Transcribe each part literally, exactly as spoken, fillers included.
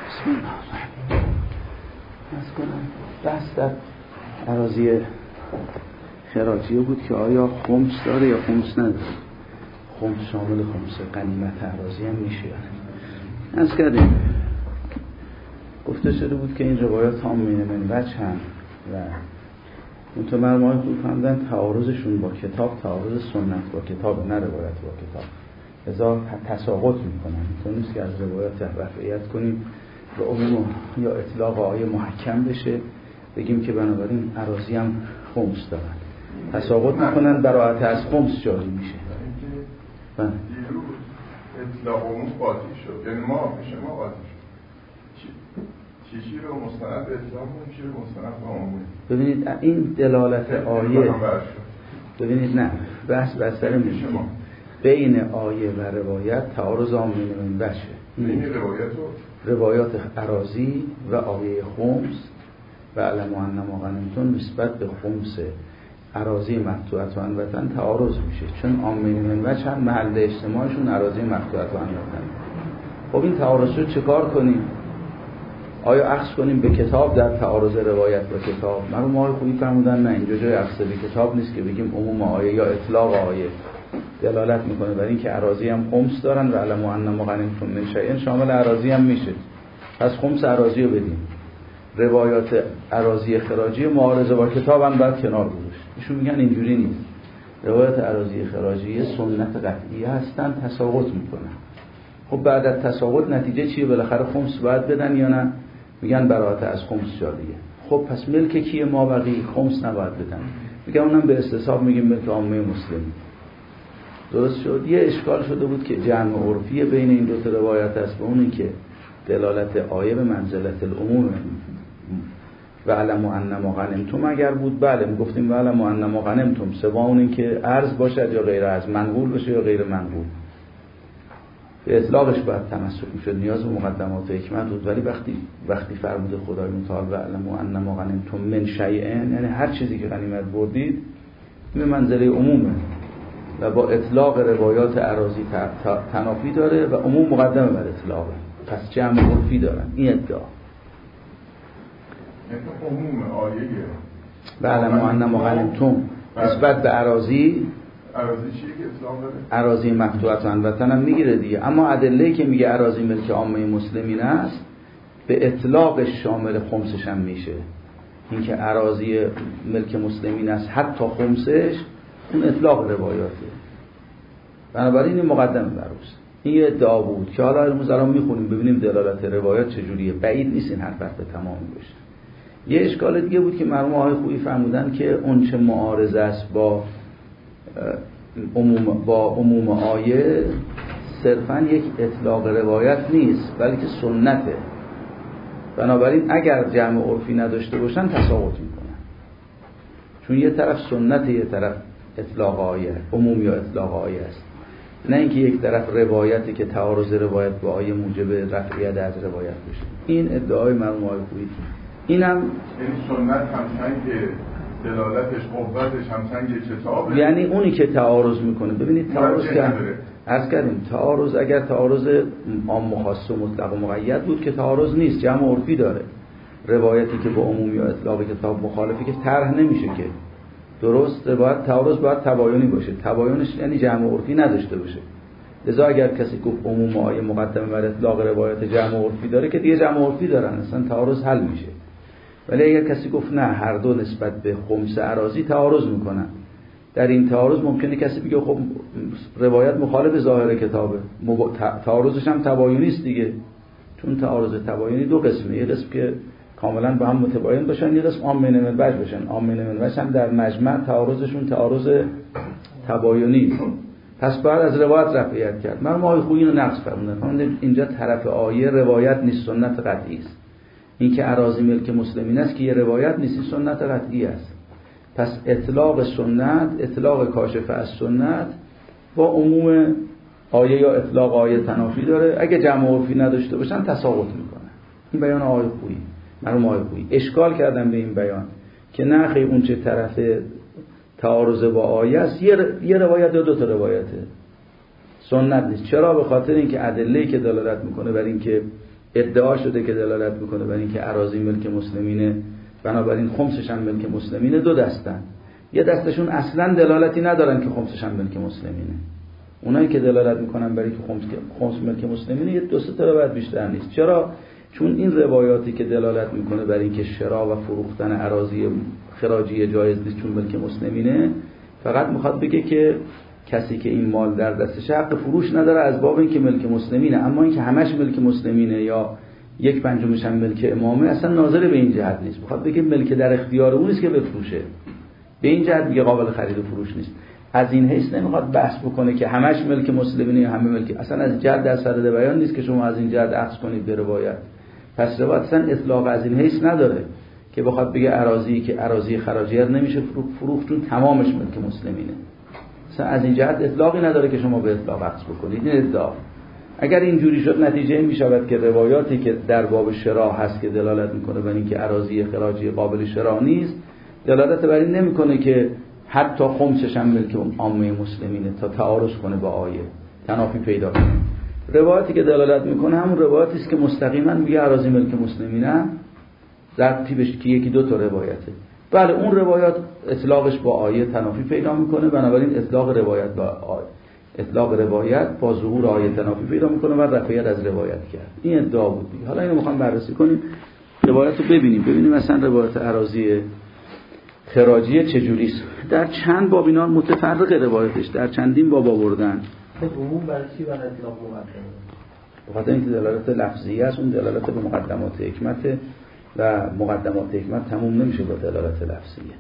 بسم الله الرحمن از کنم بحث در اراضی خراجی بود که آیا خمس داره یا خمس نداره. خمس شامل خمس غنیمت اراضی هم میشه. از کردیم گفته شده بود که این روایات تامین من وجه هم و اون تو مرموهای خوب فهمدن تعارضشون با کتاب تعارض سنت با کتاب، نه روایت با کتاب. لذا تساقط میکنن. اینطور نیست که از روایات رفعیت کنیم به عموم یا اطلاق آیه محکم بشه بگیم که بنابراین اراضی هم خمس دارن. تساقط میکنن، براءت از خمس جاری میشه. دیروز اطلاق عموم قاطی شد، یعنی ما پیش ما قاطی شد. چیزی رو مستند به اطلاق کنیم، چیزی رو مستند به عموم. ببینید این دلالت آیه، ببینید نه بحث بستر میشه بین آیه و روایت تعارض آمین من وجه. این روایت و روایات اراضی و آیه خمس و علم ان ما غنمتم نسبت به خمس اراضی مقطوعه عنوتن تعارض میشه، چون آمین من وجه هم محل اجتماعشون اراضی مقطوعه عنوتن. خب این تعارض رو چیکار کنیم؟ آیا اخذ کنیم به کتاب در تعارض روایت با کتاب؟ من ما خوبی فرمودن نه، اینجا جای اخذ به کتاب نیست که بگیم عموم آیه یا اطلاق آیه دلالت میکنه بر این که اراضی هم خمس دارن و علم ان ما غنمتم من شیء شامل اراضی هم میشه. پس خمس اراضی رو بدیم. روایات اراضی خراجی معارضه با کتاب هم باید کنار گذاشت. ایشون میگن اینجوری نیست. روایات اراضی خراجی سنت قطعی هستن، تساقط میکنن. خب بعد از تساقط نتیجه چیه؟ بالاخره خمس باید بدن یا نه؟ میگن براءت از خمس جاریه. خب پس ملک کیه ما بقی؟ خمس نباید بدن. میگن اونم به استصحاب میگیم ملک عامه مسلم. درست شد. یه اشکال شده بود که جمع عرفی بین این دو تا روایت است، به اون که دلالت آیه به منزلت العموم و علم ان ما غنمتم اگر بود بله میگفتیم و علم ان ما غنمتم، سوا اون این که ارز باشد یا غیر ارز، منقول باشه یا غیر منقول. به اطلاقش باید تمسک میشد، نیاز به مقدمات حکمت بود. ولی وقتی وقتی فرمود خدای متعال و علم ان ما غنمتم من شیء، یعنی هر چیزی که غنیمت بردید به منزله عمومه و با اطلاق روایات اراضی تنافی داره و عموم مقدمه بر اطلاقه، پس جمع عرفی دارن. این ادعا عموم آیه و علم ان ما غنمتم نسبت به اراضی اراضی چیه که اطلاق داره؟ اراضی مقطوعه عنوتن هم میگیره دیگه. اما ادله‌ای که میگه اراضی ملک عامه مسلمین است به اطلاقش شامل خمسش هم میشه. این که اراضی ملک مسلمین است حتی خمسش، اون اطلاق روایاته. بنابراین این مقدمه بر اوست. این یه ادعا بود که حالا امروز الان میخونیم ببینیم دلالت روایات چجوریه. بعید نیست این حرف به تمام بشه. یه اشکال دیگه بود که مرحوم آقای خویی فرمودن که اون چه معارضه است با عموم با عموم آیه صرفاً یک اطلاق روایت نیست بلکه سنته. بنابراین اگر جمع عرفی نداشته باشن تساقط میکنن، چون یه طرف سنت یه طرف اطلاق آیه، عموم یا اطلاق آیه است، نه اینکه یک طرف روایتی که تعارض روایت با آیه موجب رفعیت از روایت بشه. این ادعای مرحوم آقای خویی. اینم یعنی سنت همسنگ دلالتش قوتش همسنگ کتابه، یعنی اونی که تعارض میکنه. ببینید تعارض که عرض کردیم تعارض اگر تعارض عام و خاص و مطلق و مقید بود که تعارض نیست، جمع عرفی داره. روایتی که با عموم یا اطلاق کتاب مخالفی که طرح نمیشه که. درست، روایت تعارض باید تباینی باشه. تباینش یعنی جمع عرفی نداشته باشه. لذا اگر کسی گفت عموم آیه مقدمه بر اطلاق روایت جمع عرفی داره که دیگه جمع عرفی دارن، اصلا تعارض حل میشه. ولی اگر کسی گفت نه هر دو نسبت به خمس اراضی تعارض میکنن، در این تعارض ممکنه کسی بگه خب روایت مخالف ظاهر کتابه، تعارضش هم تباینی است دیگه. چون تعارض تباینی دو قسمه، یه قسم که کاملا با هم متباین باشن، یه قسم آمین من وجه باشن. آمین من وجه هم در مجمع تعارضشون تعارض تباینی. پس باید از روایت رفعیت کرد. من ما خویی اینو نقص فرمودن. اینجا طرف آیه روایت نیست، سنت قطعی است. این که اراضی ملک مسلمین است که یه روایت نیست، سنت قطعی است. پس اطلاق سنت، اطلاق کاشف از سنت با عموم آیه یا اطلاق آیه تنافی داره. اگه جمع عرفی نداشته باشن تساقط میکنه. این بیان آقای خویی، مرحوم آقای خویی اشکال کردن به این بیان که نه خیلی اون چه طرف تعارض با آیه است یه, یه روایت یا دو تا روایته، سنت نیست. چرا؟ به خاطر اینکه ادله‌ای که دلالت میکنه بر اینکه ادعا شده که دلالت میکنه بر اینکه اراضی ملک مسلمینه، بنابراین خمسش هم ملک مسلمینه. دو دستن، یه دستشون اصلا دلالتی ندارن که خمسش هم ملک مسلمینه. اونایی که دلالت میکنن برای که خمس خمس ملک مسلمینه یه دو سه تا روایت بیشتر نیست. چرا؟ چون این روایاتی که دلالت میکنه برای اینکه شرا و فروختن اراضی خراجی جایز نیست چون ملک مسلمینه، فقط میخواد بگه که کسی که این مال در دستش حق فروش نداره از باب اینکه ملک مسلمینه، اما اینکه همش ملک مسلمینه یا یک پنجمش هم ملک امامه اصلا ناظر به این جهت نیست. میخواد بگه ملک در اختیار اون نیست که بفروشه، به این جهت میگه قابل خرید و فروش نیست. از این حیث نمیخواد بحث بکنه که همش ملک مسلمینه یا همه ملک، اصلا از جهت در صدد بیان نیست که شما از این جهت اخذ کنید به روایت. پس روایت اصلا اطلاق از این حیث نداره که بخواد بگه اراضی که اراضی خراجی نمیشه فروخت چون تمامش ملک مسلمینه. اصلا از این جهت اطلاقی نداره که شما به اطلاق اخذ بکنید. این ادعا اگر اینجوری شد نتیجه این میشود که روایاتی که در باب شرا هست که دلالت میکنه بر اینکه اراضی خراجی قابل شرا نیست، دلالت بر این نمیکنه که حتی خمسش هم ملک عامه مسلمینه تا تعارض کنه با آیه، تنافی پیدا کنه. روایتی که دلالت میکنه همون روایتی است که مستقیما میگه اراضی ملک مسلمینه، ضبطی بهش که یکی دو تا روایته. بله اون روایات اطلاقش با آیه تنافی پیدا میکنه، بنابراین اطلاق روایت با آیه اطلاق روایت با ظهور آیه تنافی پیدا میکنه و رفعیت از روایت کرد. این ادعا بود دیگه. حالا اینو میخوام بررسی کنیم، روایت رو ببینیم ببینیم مثلا روایت اراضی خراجی چجوری است. در چند باب اینا متفرق روایتش، در چندین باب آوردن. عموم برای چی برای اطلاق مقدمه؟ بخاطر اینکه دلالت لفظیه است، اون دلالت به مقدمات حکمت و مقدمات حکمت تموم نمیشه با دلالت لفظیه.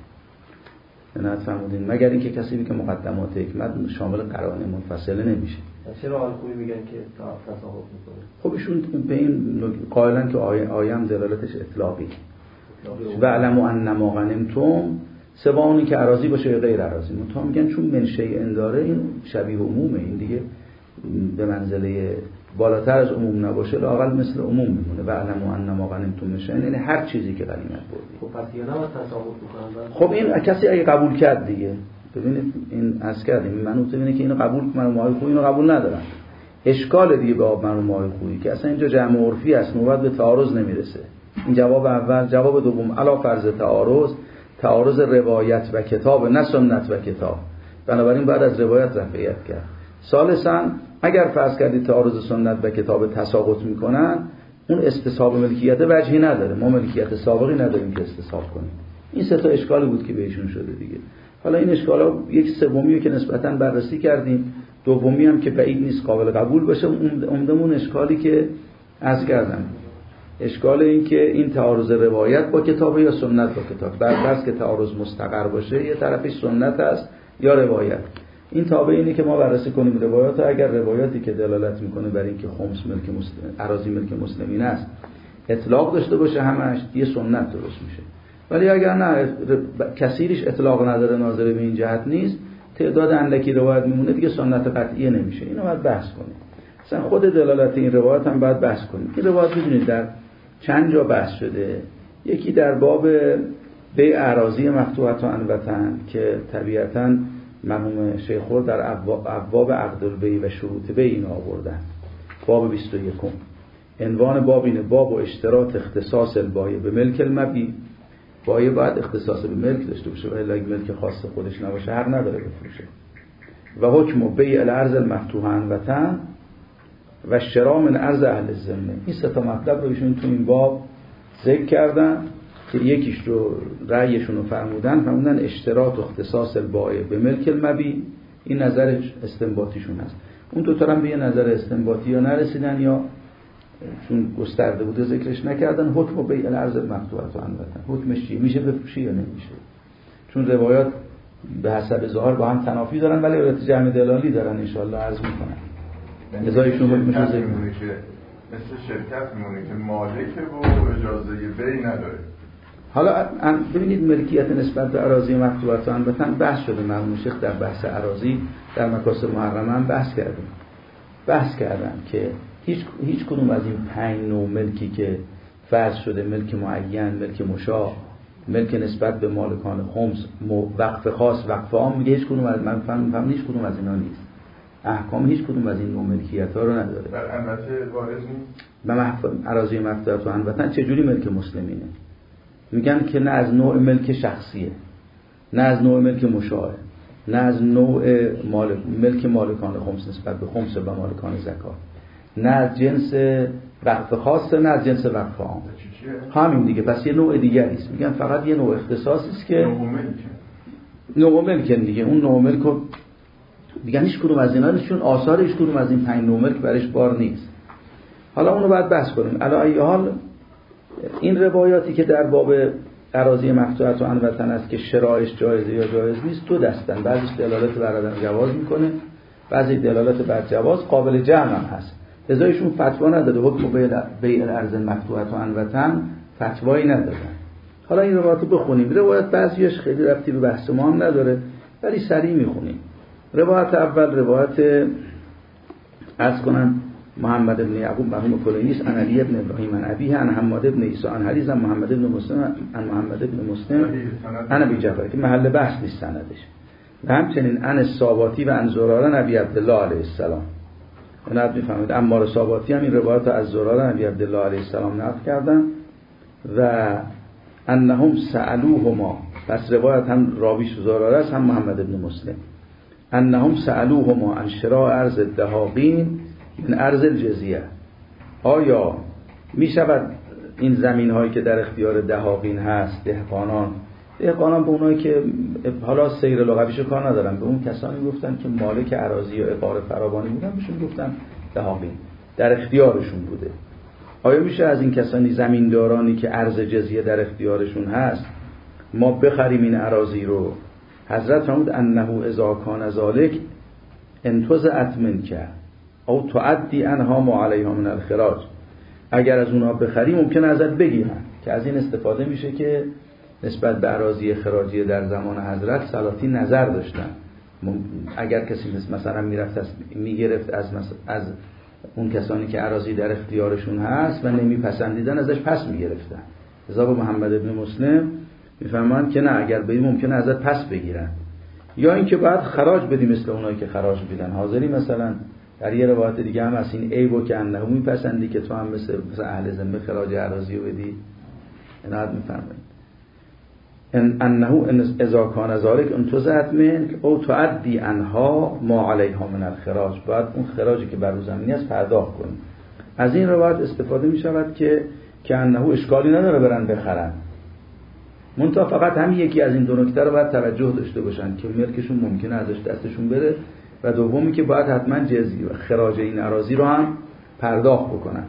نه فرمودین مگر اینکه کسی بگه مقدمات حکمت شامل قرائن منفصله نمیشه. چرا حال خوبی میگن که تصاحب میکنه؟ خب ایشون به این قائلن که آیه آیه هم دلالتش اطلاقی و علم ان ما غنمتم، سواء که اراضی باشه یا غیر اراضی. منتها میگن چون منشه این داره این شبیه عمومه، این دیگه به منزله بالاتر از عموم نباشه لااقل مثل عموم میمونه. و علم ان ما غنمتم میشه یعنی هر چیزی که غنیمت بردید. خب پس اینا نباید تصاحب بکنن. خب این کسی اگه قبول کرد دیگه، ببینید این از کردیم منوط اینه که اینو قبول مرحوم آقای خویی اینو قبول ندارن. اشکال دیگه به مرحوم آقای خویی که اصلا اینجا جمع عرفی است، نوبت به تعارض نمیرسه. این جواب اول. جواب دوم علا فرض تعارض، تعارض روایت و کتاب نه سنت و کتاب، بنابراین بعد از روایت رفعیت کرد. ثالثاً اگر فرض کردید تعارض سنت و کتاب تساقط میکنن، اون استصحاب ملکیت وجهی نداره، ما ملکیت سابقی نداریم که استصحاب کنیم. این سه تا اشکالی بود که بهشون شده دیگه. حالا این اشکالا یک سومی که نسبتاً بررسی کردیم، دومی هم که بعید نیست قابل قبول باشه. عمدمون اشکالی که عرض کردم، اشکال این که این تعارض روایت با کتاب یا سنت با کتاب، بر فرض که تعارض مستقر باشه یه طرفش سنت است یا روایت. این تابع اینه که ما بررسی کنیم روایات، اگر روایاتی که دلالت میکنه بر اینکه خمس ملک مسلم اراضی ملک مسلمین است اطلاق داشته باشه همش، یه سنت درست میشه. ولی اگر نه کثیرش اطلاق نداره، ناظر به این جهت نیست، تعداد اندکی روایت میمونه دیگه، سنت قطعیه نمیشه. اینو باید بحث کنیم. مثلا خود دلالت این روایت هم باید بحث کنیم. این روایت ببینید در چند جا بحث شده. یکی در باب بیع اراضی مفتوحة عن وطن که طبیعتاً مرحوم شیخ خور در ابواب عقد البیع و شروط بیع اینو آوردن. باب بیست و یک عنوان باب اینه: باب و اشتراط اختصاص البایع به ملک المبیع. بایع باید اختصاص به ملک داشته باشه، ولی اگه ملک خاص خودش نباشه حق نداره بفروشه. و حکم بیع الارض المفتوحة عن وطن و شراء من ارض اهل الذمه. این سه تا مطلب رو ایشون تو این باب ذکر کردن که یکیش رو رأیشون رو فرمودن فرمودن اشتراط و اختصاص البایع به ملک المبیع. این نظر استنباطیشون هست. اون دو تا هم به یه نظر استنباطی یا نرسیدن یا چون گسترده بوده ذکرش نکردن. حکم بیع الارض المفتوحة عن وطن، حکمش چیه؟ میشه بفروشی یا نمیشه؟ چون روایات به حسب ظاهر با هم تنافی دارن ولی روایت جمع دلالی دارن، ان شاء الله عرض میکنن. ازایشون حکمش رو ذکر میمونه که مثل شرکت میمونه که مالکه و اجازه بیع نداره. حالا ببینید ملکیت نسبت به اراضی مفتوحة عن وطن بحث شده. مرحوم شیخ در بحث اراضی در مکاسب محرمه هم بحث کردیم. بحث کردن که هیچ هیچ کدوم از این پنج نوع ملکی که فرض شده، ملک معین، ملک مشاع، ملک نسبت به مالکان خمس، وقف خاص، وقف عام، میگه هیچ کدوم از من فهم هیچ کدوم از اینا نیست. احکام هیچ کدوم از این نوع ملکیت‌ها رو نداره. در البته وارد نیست. و اراضی مفتوحه تو هموطن چجوری ملک مسلمینه؟ میگن که نه از نوع ملک شخصیه، نه از نوع ملک مشاع، نه از نوع مالک ملک مالکان خمس نسبت به خمس و مالکان زکات، نه از جنس وقف خاصه، نه از جنس وقف عام. همین دیگه. پس یه نوع دیگری است. میگن فقط یه نوع اختصاصی است که نوع ملک نوع ملک دیگه. اون نوع ملک رو میگن هیچ کدوم از اینا چون آثار هیچ کدوم از این پنج نوع ملک برش بار نیست. حالا اونو باید بحث کنیم. علی ای حال این روایاتی که در باب اراضی مفتوحه و عنوطن است که شرایش جایزه یا جایز نیست دو دستن. بعضیش دلالت بر عدم جواز میکنه، بعضی دلالت بر جواز، قابل جمع هم هست. لذایشون فتوا نداده حکم بیع الارض مفتوحه و عنوطن فتوایی ندادن. حالا این روایت رو بخونیم. روایت بعضیش خیلی ربطی به بحث ما هم نداره ولی سریع میخونیم. روایت اول روایت عرض کنم محمد بن یعقوب مرحوم کلینی است، عن علی بن ابراهیم عن ابیه عن حماد بن عیسی عن حریز عن محمد بن مسلم عن محمد بن مسلم عن ابی جعفر که محل بحث نیست سندش. و همچنین عن الصاباتی و عن زراره نبی عبدالله علیه السلام. اون میفهمید عمار صاباتی هم این روایت از زراره نبی عبدالله علیه السلام نقل کردن و انهم سالوهما. پس روایت هم راویش زراره است هم محمد بن مسلم. انهم سالوهما عن شراء ارض الدهاقین من ارض الجزیه. آیا می شود این زمین هایی که در اختیار دهاقین هست، دهقانان دهقانان به اونایی که حالا سیر لغویشو کار ندارن، به اون کسانی گفتن که مالک اراضی و عقار فراوانی بودن بهشون گفتن دهاقین، در اختیارشون بوده. آیا میشه از این کسانی زمیندارانی که ارض جزیه در اختیارشون هست ما بخریم این اراضی رو؟ حضرت فرمود انه اذا کان ذلک انتزعت منک او تعدی انها ما علیها من الخراج. اگر از اونها بخری ممکن ازت بگیرن، که از این استفاده میشه که نسبت به اراضی خراجی در زمان حضرت سلاطین نظر داشتن. اگر کسی مثلا میرفت از میگرفت از از اون کسانی که اراضی در اختیارشون هست و نمیپسندیدن ازش پس میگرفتن. لذا با محمد بن مسلم میفهمن که نه، اگر بدی ممکنه ازت پس بگیرن، یا اینکه بعد خراج بدی مثل اونایی که خراج میدن. حاضری مثلا در یه روایت دیگه هم از این عیبو که انه میپسندی که تو هم مثل مثلا اهل ذمه خراج اراضی رو بدی. اینا میفهمن ان انه اذا کان ذلک انتزعت منک او تعدی انها ما علیها من الخراج. بعد اون خراجی که بر رو زمینی است پرداخت کنی. از این روایت استفاده می شود که که انه اشکالی نداره برن بخرن، منتها فقط هم یکی از این دو نکته رو باید توجه داشته باشن که ملکشون ممکنه ازش دستشون بره، و دومی که باید حتما جزیه و خراج این اراضی رو هم پرداخت بکنن.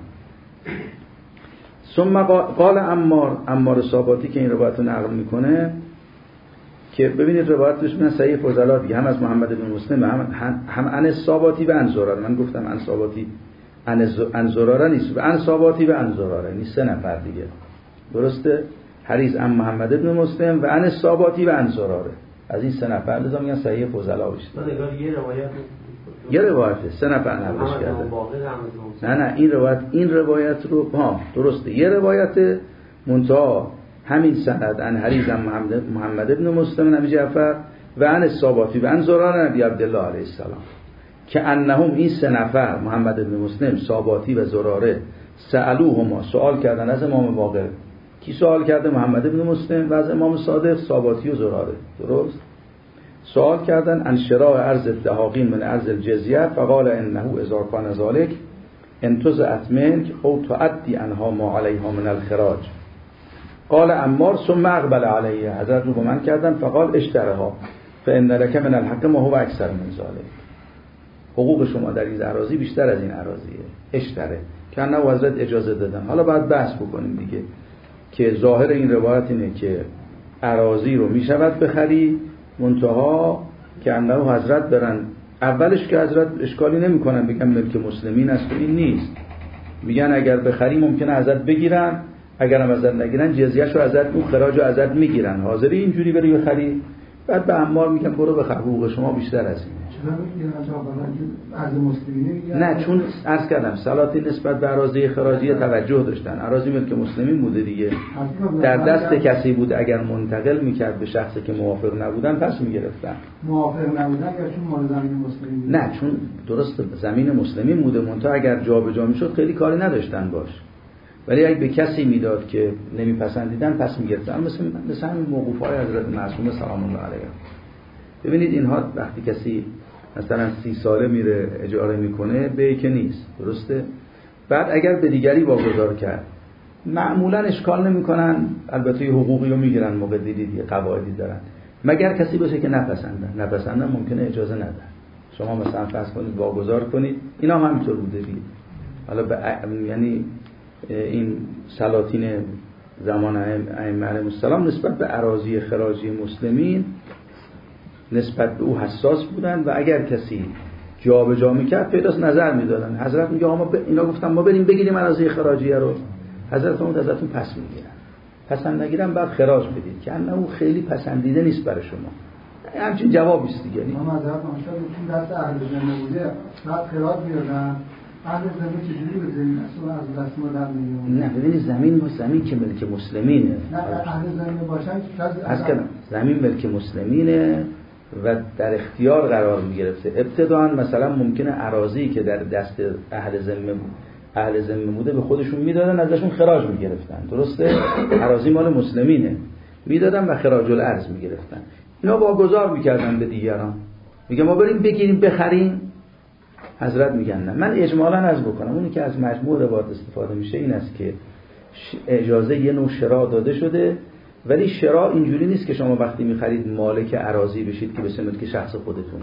ثم قال عمار عمار صاباتی که این روایت رو نقل میکنه که ببینید روایتش من صحیح فضلا دیگه، هم از محمد بن مسلم هم هم عن صاباتی و عن زراره. من گفتم عن صاباتی عن زراره نیست، و عن صاباتی و عن زراره نیست، سه نفر دیگه درسته. حریز عن محمد بن مسلم و عن صاباتی و عن زراره. از این سه نفر لازم میگن صحیح فضلا بشه. یه روایت یه روایت سه نفر نقلش کرده. نه نه این روایت این روایت رو ها درسته، یه روایت منتها همین سند عن حریز عن محمد محمد بن مسلم نبی جعفر و عن الصاباتی و عن زراره نبی عبدالله علیه السلام که انهم این سه نفر محمد بن مسلم، صاباتی و زراره سالوهما سوال کردن از امام باقر. کی سوال کرده؟ محمد بن مسلم و از امام صادق صاباتی و زراره. درست سوال کردن عن شراء ارض الدهاقین من ارض الجزیه فقال انه اذا کان ذلک انتزعت منک او تعدی انها ما علیها من الخراج. قال عمار ثم اقبل علیه. حضرت رو با من کردن فقال اشترها فان لك من الحق ما هو اکثر من ذلک. حقوق شما در این اراضی بیشتر از این اراضیه. اشتره که نه حضرت اجازه دادن. حالا باید بحث بکنیم دیگه که ظاهر این روایت اینه که اراضی رو میشود بخری، منتها که انه حضرت دارن اولش که حضرت اشکالی نمی کنن بگن ملک مسلمین است و این نیست، میگن اگر بخری ممکنه ازت بگیرن، اگر هم ازت نگیرن جزیه‌شو ازت اون خراجو ازت میگیرن. حاضری اینجوری بری بخری؟ بعد به عمار میگم برو بخر، حقوق شما بیشتر از این. چرا میگن از مسلمین میگن؟ نه، چون عرض کردم سلاطین نسبت به اراضی خراجی توجه داشتن. اراضی ملک مسلمین بوده دیگه، در دست کسی بود، اگر منتقل میکرد به شخصی که موافق نبودن پس میگرفتن. موافق نبودن یا چون مال زمین مسلمین بود؟ نه، چون درست زمین مسلمین بوده، منتها اگر جابجا میشد خیلی کاری نداشتن باش، ولی اگه به کسی میداد که نمیپسندیدن پس میگرفتن. مثل مثل همین موقوفای حضرت معصومه سلام الله علیه. ببینید اینها وقتی کسی مثلا سی ساله میره اجاره میکنه به که نیست، درسته؟ بعد اگر به دیگری واگذار کرد معمولا اشکال نمیکنن، البته حقوقی رو میگیرن، موقع دیدید یه قواعدی دارن، مگر کسی باشه که نپسندن. نپسندن ممکنه اجازه ندن. شما مثلا فرض کنید واگذار کنید، اینا هم همینطور بوده دیگه. حالا به یعنی این سلاطین زمان ائمه علیهم السلام نسبت به اراضی خراجی مسلمین نسبت به او حساس بودن و اگر کسی جا به جا میکرد پیداست نظر میدادن. حضرت میگه ما ب... اینا گفتن ما بریم بگیریم اراضی خراجیه رو، حضرت فرمود ازتون پس میگیرن، پسند نگیرن بعد خراج بدید، که انه او خیلی پسندیده نیست برای شما. همچین جوابی است دیگه. ما حضرت ماشاءالله دست اهل ذمه بوده، بعد خراج میدادن. اهل ذمه چجوری به زمین اصلا از دست ما در میون؟ نه ببینید زمین با زمین که ملک مسلمینه. نه اهل ذمه باشن از کدام زمین ملک مسلمینه و در اختیار قرار می‌گرفته. ابتداً مثلا ممکنه اراضی که در دست اهل ذمه بود اهل ذمه بوده به خودشون میدادن، ازشون خراج می‌گرفتن، درسته؟ اراضی مال مسلمینه، میدادن و خراج الارض می‌گرفتن. اینا واگذار می‌کردن به دیگران، میگه ما بریم بگیریم بخریم. حضرت میگن نه. من اجمالاً عرض بکنم اونی که از مجموع روایات استفاده میشه این است که اجازه یه نوع شراء داده شده، ولی شراء اینجوری نیست که شما وقتی می‌خرید مالک اراضی بشید که به ملک شخص خودتون،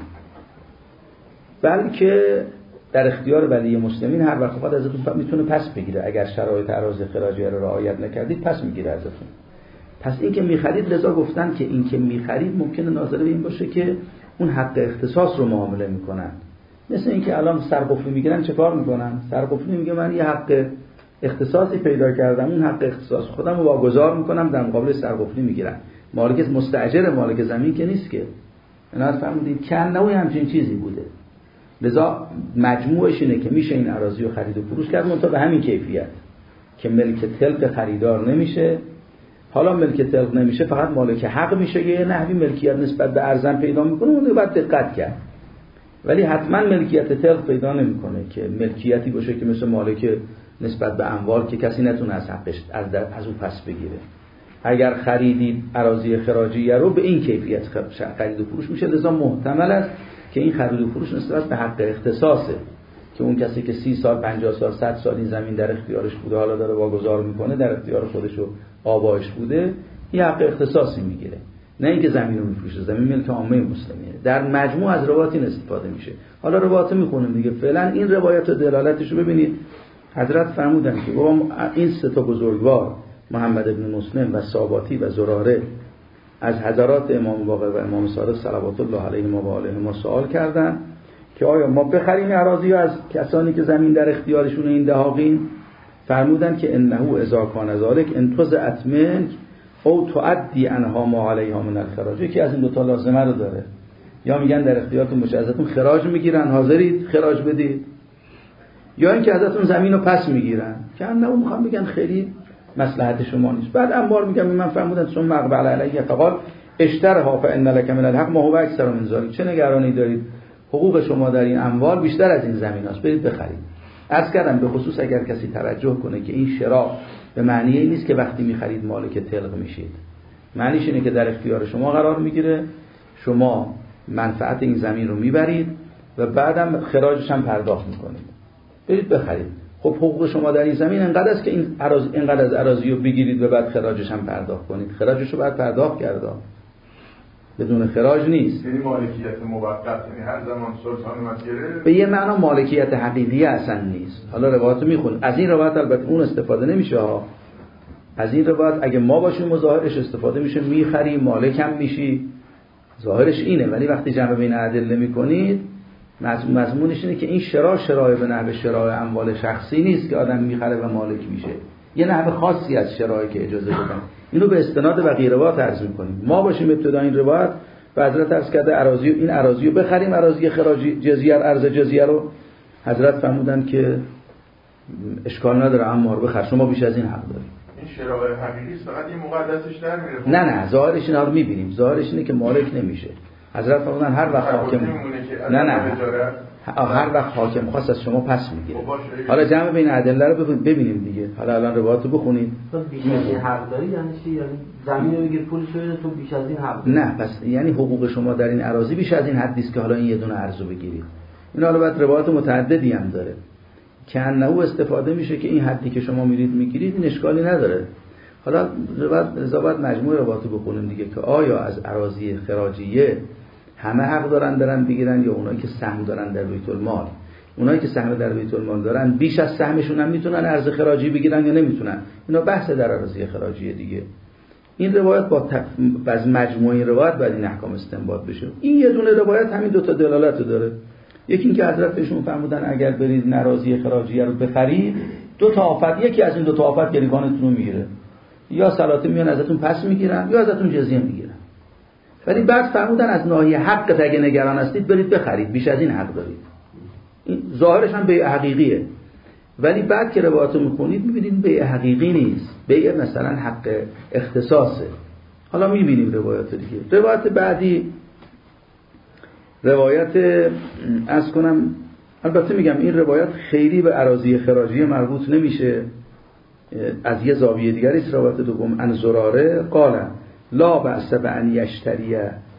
بلکه در اختیار ولی مسلمین هر وقت خواهد ازتون میتونه پس بگیره. اگر شرایط اراضی خراجی رو رعایت نکردید پس میگیره ازتون. پس این که می‌خرید، لذا گفتن که این که می‌خرید ممکنه ناظر به این باشه که اون حق اختصاص رو معامله میکنن. مثل اینکه الان سرقفلی میگیرن چه کار میکنن؟ سرقفلی میگه من یه حق اختصاصی پیدا کردم، اون حق اختصاص خودم رو واگذار میکنم، در مقابل سرقفلی میگیرن. مالک مستاجر مالک زمین که نیست که. اینا فهمیدید که نوعی همچین چیزی بوده. لذا مجموعش اینه که میشه این اراضی رو خرید و فروش کرد، منتها به همین کیفیت که ملک طلق خریدار نمیشه. حالا ملک طلق نمیشه، فقط مالک حق میشه، یه نحوی ملکیت نسبت به ارزن پیدا میکنه، اون رو باید دقت کرد. ولی حتما ملکیت طلق پیدا نمیکنه که ملکیتی باشه که مثل مالک نسبت به اموال که کسی نتونه از حقش از, از اون پس بگیره. اگر خریدید اراضی خراجیه رو به این کیفیت خرید و فروش میشه، لذا محتمل است که این خرید و فروش نسبت به حق اختصاصه که اون کسی که سی سال پنجاه سال صد سال این زمین در اختیارش بوده، حالا داره واگذار میکنه، در اختیار خودش و آبایش بوده، یه حق اختصاصی میگیره، نه اینکه زمین رو میفروشه. زمین ملک عامه مسلمانه. در مجموع از روایات این استفاده میشه. حالا روایات میخونیم دیگه. فعلا این روایات و دلالتش رو ببینید. حضرت فرمودن که بابا این سه تا بزرگوار محمد ابن مسلم و ساباتی و زراره از حضرات امام باقر و امام صادق صلوات الله علیهما و آلهما سوال کردن که آیا ما بخریم اراضی از کسانی که زمین در اختیارشون این دهاقین؟ فرمودن که انه اذا کان ذلک انتزعت منک او تعدی انها ما علیها من الخراج. یکی از این دو تا لازمه رو داره، یا میگن در اختیارتون باشه ازتون خراج میگیرن، حاضرید خراج بدید، یا اینکه ازتون زمین رو پس میگیرن که هم نه میخوام بگن خیلی مصلحت شما نیست. بعد انبار میگم من فرمودن چون مقبل علیه فقال اشترها فان لک من الحق ما هو اکثر من ذلک. چه نگرانی دارید؟ حقوق شما در این اموال بیشتر از این زمین است، برید بخرید. عرض کردم به خصوص اگر کسی توجه کنه که این شراء به معنی این نیست که وقتی میخرید مالک طلق میشید. معنیش اینه که در اختیار شما قرار میگیره، شما منفعت این زمین رو میبرید و بعدم خراجش هم پرداخت میکنید. برید بخرید. خب حقوق شما در این زمین انقدر است که این اراضی اینقدر از اراضی رو بگیرید و بعد خراجش هم پرداخت کنید. خراجش رو بعد پرداخت کرد. بدون خراج نیست. یعنی مالکیت موقت، یعنی هر زمان سلطان اومد گرفت. به یه معنا مالکیت حقیقی اصلا نیست. حالا روایت میخون. از این روایت البته اون استفاده نمیشه ها. از این روایت اگه ما باشیم مظاهرش استفاده میشه، میخری مالک هم میشی. ظاهرش اینه، ولی وقتی جمع بین ادله میکنید مضمونش اینه که این شراء شراء به نحو شراء اموال شخصی نیست که آدم میخره و مالک میشه. یه نحو خاصی از شراء که اجازه بدن. اینو به استناد بقیه روایات عرض میکنیم. ما باشیم ابتدا این روایت و حضرت عرض کرده اراضی این اراضی رو بخریم، اراضی خراجی جزیه ارز جزیه رو. حضرت فرمودن که اشکال نداره اما رو بخر، شما بیش از این حق دارید. این شرایع حقیقی است، فقط این مقدسش در میره. نه نه ظاهرش اینا رو می‌بینیم، ظاهرش اینه که مالک نمیشه. حضرت فرمودن هر وقت حاکم نه نه هر وقت حاکم خواست از شما پس میگیره. حالا جمع بین ادله رو ببینیم دیگه. حالا الان روایت رو بخونید. تو بیش از این حق داری یعنی چی؟ یعنی زمین رو بگیر پولش بده تو بیش از این حق داری. نه پس یعنی حقوق شما در این اراضی بیش از این حدی است که حالا این یه دونه ارزو بگیرید. این حالا بعد روایت متعددی هم داره که انه استفاده میشه که این حدی که شما میرید میگیرید این اشکالی نداره. حالا بعد مجموع روایت رو بخونیم دیگه که آیا از اراضی خراجیه همه حق دارن برن بگیرن یا اونایی که سهم دارن در بیت المال؟ اونایی که سهم در بیت المال دارن بیش از سهمشون هم میتونن ارز خراجی بگیرن یا نمیتونن؟ اینا بحث در اراضی خراجیه دیگه. این روایت با تف... از مجموعه روایت بعد این احکام استنباط بشه. این یه دونه روایت همین دو تا دلالت رو داره. یکی این که حضرت بهشون فرمودن اگر برید اراضی خراجیه رو بخرید دو تا آفت، یکی از این دو تا آفت گریبانتون رو میگیره، یا سلاطین میان ازتون پس میگیرن یا ازتون جزیه میگیرن. ولی بعد فرمودن از ناحیه حقت اگه نگران هستید برید بخرید، بیش از این حق دارید. این ظاهرش هم بیع حقیقیه، ولی بعد که روایاتو میخونید میبینید بیع حقیقی نیست، بیع مثلا حق اختصاصه. حالا میبینیم روایات دیگه. روایت بعدی روایت از کنم، البته میگم این روایت خیلی به اراضی خراجی مربوط نمیشه، از یه زاویه دیگری است. روایت دوم ان زراره قال لا بأس بأن یشتری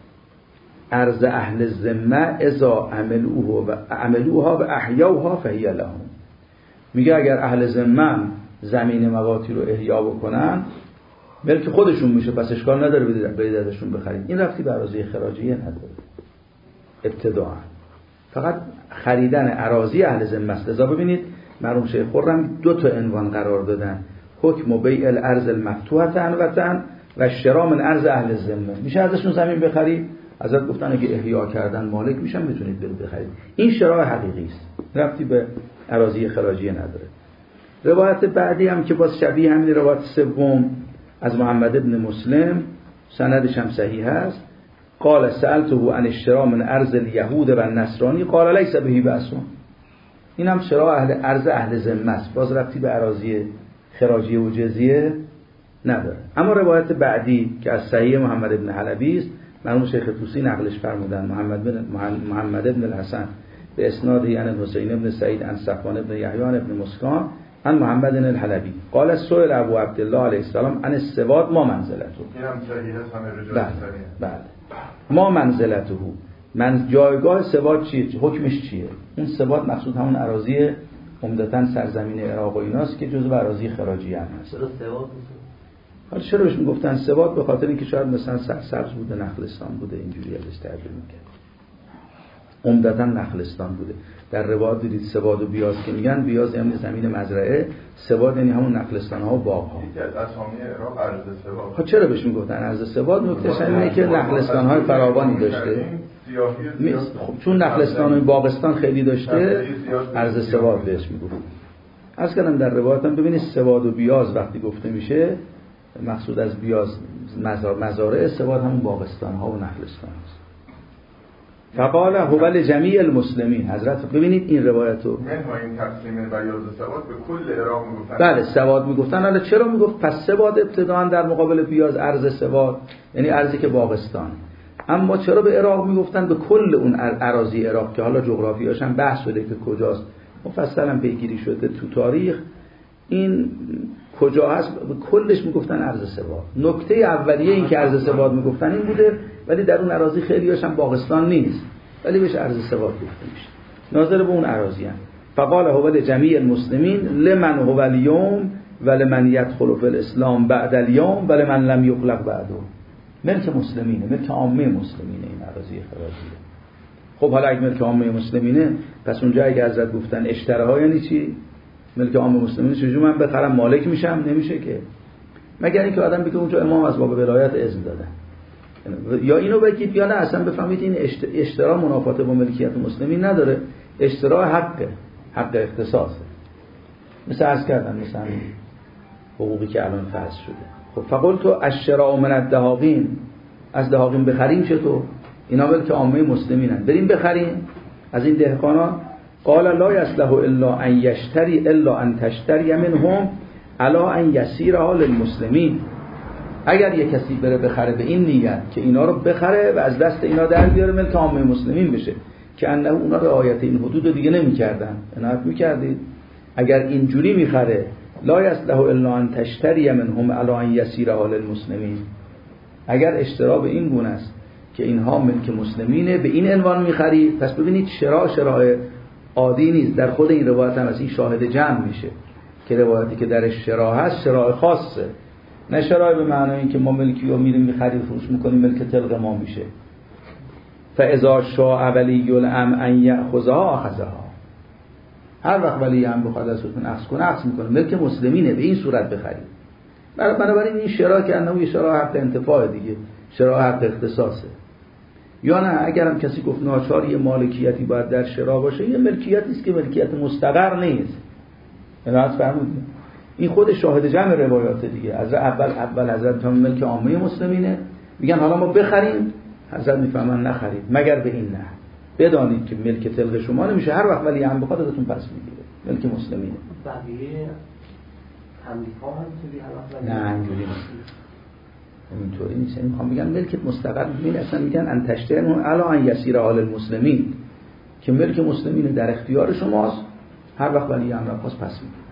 ارض اهل الذمه اذا عملوها و عملوها و احیوها فهی لهم. میگه اگر اهل ذمه زمین مواتی رو احیا بکنن ملک خودشون میشه، پس اشکال نداره برید ازشون بخرید. این رفتی به اراضی خراجیه نداره ابتداعا، فقط خریدن اراضی اهل ذمه است. لذا ببینید مرحوم شیخ خرم دو تا عنوان قرار دادن: حکم بیع الارض المفتوحه عنوتن و اشترا من ارض اهل الذمه. میشه ازشون زمین بخرید، حضرت گفتن اگه احیا کردن مالک میشن میتونید برید بخرید. این شرای حقیقی است، ربطی به اراضی خراجیه نداره. روایت بعدی هم که باز شبیه همین روایت سوم از محمد ابن مسلم، سندش هم صحیح هست. قال سألته عن اشترا من ارض اليهود و النصرانی قال ليس به بأس. این هم شرا اهل ارض اهل ذمه است، باز ربطی به اراضی خراجیه و جزیه نداره. اما روایت بعدی که از صحیح محمد ابن حلبی است، مرحوم شیخ طوسی نقلش فرمودن محمد بن محمد ابن الحسن به اسناد یعنی حسین ابن سعید عن صفوان ابن یحیی ابن مسکان عن محمد بن الحلبی قال سئل ابو عبدالله علیه السلام عن السواد ما منزلته. اینم صحیح است، همه رجال بله صحیح. بله. ما منزلته، من جایگاه سواد چیه، حکمش چیه؟ اون سواد مقصود همون اراضی عمدتاً سرزمین عراق و ایناست که جزو اراضی خراجیه هم هست. چرا سواد؟ حالا چرا بهش میگفتن سواد؟ به خاطر اینکه شاید مثلا سرسبز بوده، نخلستان بوده، اینجوری ازش تعبیر میکرد. عمدتاً نخلستان بوده. در روایات دیدید سواد و بیاز که میگن، بیاز یعنی زمین مزرعه، سواد یعنی همون نخلستان ها و باغ ها. یکی از اسامی عراق ارض سواد. ها چرا بهش میگفتن ارض سواد؟ نکتهش اینه که نخلستان های فراوانی داشته. خب چون نخلستان و باغستان خیلی داشته، ارض سواد بهش میگفتن. از کردم در روایات هم ببینید سواد و بیاز وقتی گفته میشه مقصود از بیاز مزارع، سواد همون باغستان ها و نخلستان هست. فقال هو لجمیع المسلمین. حضرت ببینید این روایتو منها این تقسیم بیاض سواد به کل عراق میگفتن. بله سواد میگفتن. حالا چرا میگفت پس سواد ابتداء در مقابل بیاز ارض سواد، یعنی ارضی که باغستان. اما چرا به عراق میگفتن؟ به کل اون اراضی عراق که حالا جغرافیاش هم بحث شده که کجاست، مفصل هم پیگیری شده تو تاریخ این کجا هست، به کلش میگفتن ارض سواد. نکته اولیه این که ارض سواد میگفتن این بوده، ولی در اون اراضی خیلیاش هم باغستان نیست، ولی بهش ارض سواد گفته میشه، ناظر به اون اراضی هم. فقال هو لجمیع المسلمین لمن هو اليوم ولمن يدخل في الاسلام بعد اليوم ولمن لم يخلق بعده. ملک مسلمینه، ملک عامه مسلمینه این اراضی خراجیه. خب حالا اگه ملک عامه مسلمینه، پس اونجا اگه حضرت گفتن اشتراها یعنی چی؟ ملک عامه مسلمینه چجوری من بخرم مالک میشم؟ نمیشه که، مگر اینکه آدم بگه اونجا امام از باب ولایت اذن دادن. یا اینو بگید یا نه اصلا بفهمید این اشترا منافات با ملکیت مسلمین نداره، اشترا حقه، حق اختصاصه. مثل عرض کردم مثلا حقوقی که الان فرض شده. خب فقلت اشترا من الدهاقین، از دهاقین بخریم چطور؟ اینا ملک عامه مسلمینن، بریم بخریم از این دهقانا. قال لا یصلح الا ان یشتری الا ان تشتری منهم الا ان یسیرها للمسلمین. اگر یک کسی بره بخره به این نیت که اینا رو بخره و از دست اینا در بیاره ملک عامه مسلمین بشه، که انه اونا رعایت این حدود رو دیگه نمی‌کردن. عنایت می‌کردید اگر اینجوری می‌خره لا یصلح الا ان تشتری منهم الا ان یسیرها للمسلمین، اگر اشترا به این گونه است که اینها ملک مسلمینه به این عنوان می‌خرید، پس ببینید شراء شراء عادی نیست. در خود این روایت هم از این شاهد جمع میشه که روایتی که در شراء هست شراء خاصه، نه شراء به معنای این که ما ملکی رو میریم می‌خریم فروش می‌کنیم ملک طلق ما میشه. فاذا شاء ولی الامر ان یاخذها اخذها، هر وقت ولی امر بخواد ازتون اخذ کنه اخذ می‌کنه، ملک مسلمینه به این صورت بخرید. بنابراین این شراء که انه یه شراء حق انتفاع دیگه، شراء حق اختصاصه. یا نه اگرم کسی گفت ناچار یه مالکیتی باید در شراء باشه، یه ملکیتی است که ملکیت مستقر نیست. عنایت فرمودید این خود شاهد جمع روایات دیگه. از اول اول حضرت هم ملک عامه مسلمینه، میگن حالا ما بخریم، حضرت میفهمن نخرید مگر به این نه، بدانید که ملک طلق شما نمیشه، هر وقت ولی هم بخواد ازتون پس میگیره، ملک مسلمینه. بقیه امریکا هم توی هر وقت نه اینجوری نیست، اینطوری نیست. میخوام بگم ملک مستقر ببین اصلا میگن ان تشترون الا ان یسیر آل المسلمین، که ملک مسلمین در اختیار شماست، هر وقت ولی امر خاص پس میگیره.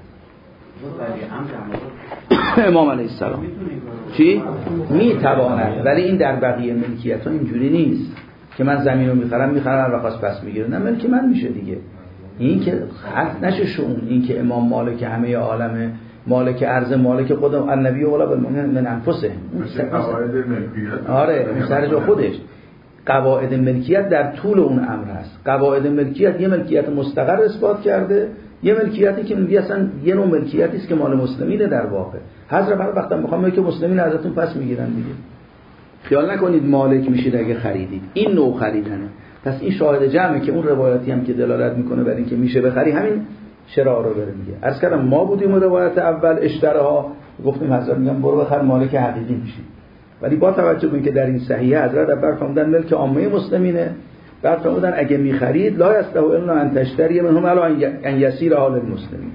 امام علیه السلام چی؟ میتواند، ولی این در بقیه ملکیت ها اینجوری نیست که من زمین رو میخرم میخرم و خواست پس میگیره، نه ملک من میشه دیگه. این که خط نشه شون، این که امام مالک همه عالمه، مالک ارض، مالک خودم النبی اولا بالمؤمنین من انفسهم، قواعد ملکیت آره سر جا خودش. قواعد ملکیت در طول اون امر هست. قواعد ملکیت یه ملکیت مستقر اثبات کرده، یه ملکیتی که میگه اصلا یه نوع ملکیتی است که مال مسلمینه در واقع. حضرت بعد وقتا میخوام که مسلمین ازتون پس میگیرن دیگه. خیال نکنید مالک میشید اگه خریدید، این نوع خریدنه. پس این شاهد جمعه که اون روایتی هم که دلالت میکنه بر این که میشه بخری همین شراء رو بره میگه. عرض کردم ما بودیم روایت اول اشتراها گفتیم حضرت میگن برو بخر مالک حقیقی میشی، ولی با توجه به اینکه در این صحیحه حضرت اول فرمودن ملک عامه مسلمینه، بعد فرمودن اگه میخرید لا یصلح الا ان تشتری منهم الا ان یسیر حال المسلمین.